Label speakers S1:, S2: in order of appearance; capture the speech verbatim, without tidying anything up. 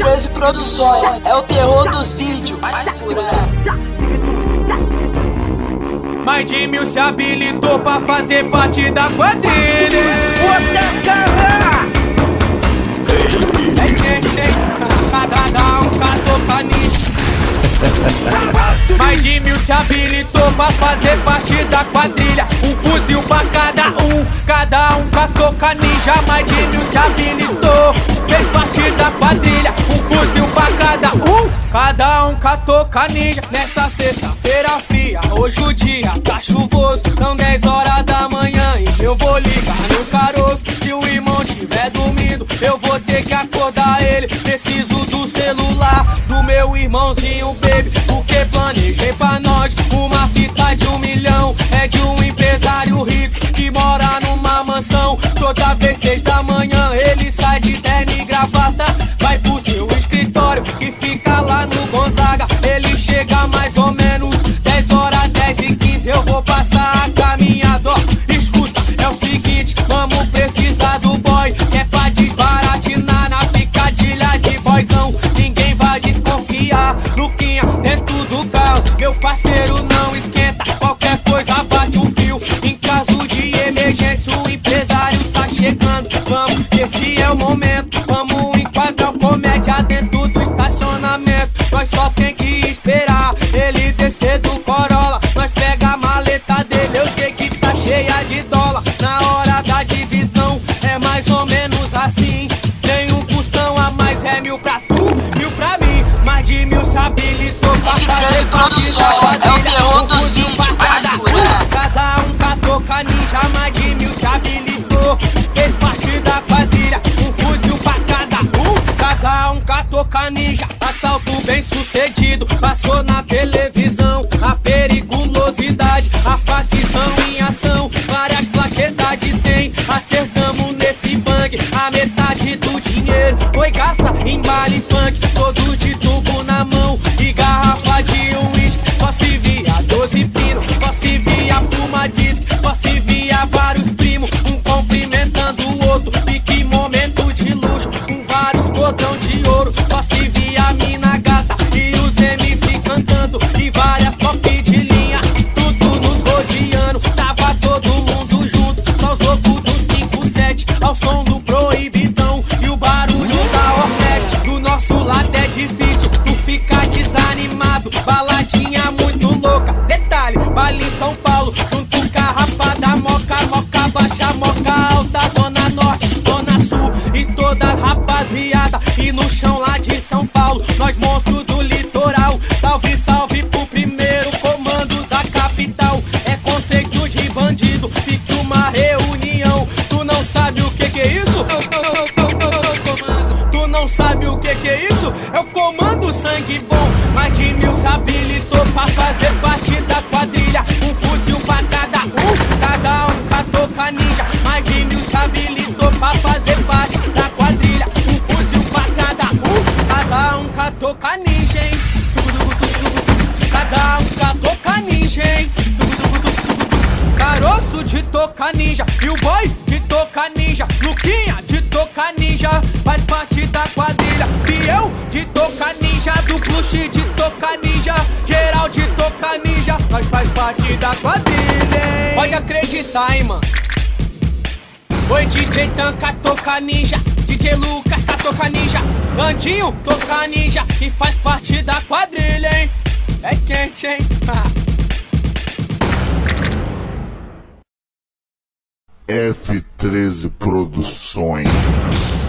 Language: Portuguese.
S1: treze Produções, é o terror dos vídeos. Vai segurar.
S2: Mais de mil se habilitou pra fazer parte da quadrilha. É quente, cada um catou caninho. Mais de mil se habilitou pra fazer parte da quadrilha. Um fuzil pra cada um, cada um catou ninja. Mais de mil se habilitou, fez parte da quadrilha. Um fuzil pra cada um, cada um catou ninja. Nessa sexta-feira fria, hoje o dia tá chuvoso. São dez horas da manhã e eu vou ligar no caroço. Se o irmão tiver dormindo, eu vou ter que acordar ele. Preciso do celular do meu irmãozinho, baby, porque planejei pra nós uma fita de um milhão. É de um empresário rico que mora numa mansão. Toda vez seis da manhã ele sai de terno e gravata, vai pro seu escritório que fica lá no Gonzaga. Ele chega mais ou menos dez horas, dez e quinze. Eu vou passar a caminhada. Escuta, é o seguinte, vamos precisar do boy, que é pra desbaratinar na picadilha de boyzão. Ninguém vai desconfiar, Luquinha dentro do carro. Meu parceiro não esquenta, qualquer coisa bate o fio. Em caso de emergência o empresário tá chegando. Vamos, esse é o momento, vamos enquadrar o comédia dentro do estacionamento. Nós só tem que esperar ele descer do Corolla. Nós pega a maleta dele, eu sei que tá cheia de dólar. Na hora da divisão é mais ou menos assim. Tem um custão a mais, é mil pra tu, mil pra mim. Mais de mil se habilitou pra fazer
S1: Produções, é o terror dos vídeos. Vai segurar.
S2: Cada um catou ninja, mais de mil se habilitou, fez parte da quadrilha. Um fuzil pra cada um, cada um catou ninja. Assalto bem sucedido, passou na televisão. A periculosidade, a facção em ação. Várias plaquetas de cem, acertamos nesse bang. A metade do dinheiro foi gasta em baile funk. Todos de tubo na mão e garrafa de uísque. Só se via doze pinos, só se via Puma Disc, só se via vários primos, um cumprimentando o outro. E que momento de luxo, com vários cordão de ouro. Só se via a mina gata e os M C cantando, e várias pop de linha, tudo nos rodeando. Tava todo mundo junto, só os loucos do cinco sete, ao som do proibidão e o barulho da Hornet. Do nosso lado é difícil tu ficar desanimado, baladinha muito louca. Detalhe, baile em São Paulo, junto com a rapada, moca, moca baixa, moca alta, zona norte, zona sul e toda a rapaziada. E no chão lá de São Paulo, nós monstros do litoral. Salve, salve pro primeiro comando da capital. É conceito de bandido, fique uma reunião. Tu não sabe o que que é isso? Tu não sabe o que que é isso? É o comando sangue bom. Mais de mil se habilitou pra fazer parte da quadrilha. Um fuzil pra cada um, cada um catou ninja. Mais de mil se habilitou pra fazer parte da quadrilha. Um fuzil pra cada um, cada um catou ninja, hein? Cada um catou ninja, hein? Caroço de toca ninja e o boy de toca ninja. Luquinha de toca ninja faz parte da quadrilha. E eu de toca ninja, do plush de toca ninja, geral de toca ninja, nós faz parte da quadrilha, hein? Pode acreditar, hein, mano. Oi, D J Tanca toca ninja, D J Lucas tá toca ninja, Landinho toca ninja, que faz parte da quadrilha, hein? É quente, hein?
S3: F treze Produções.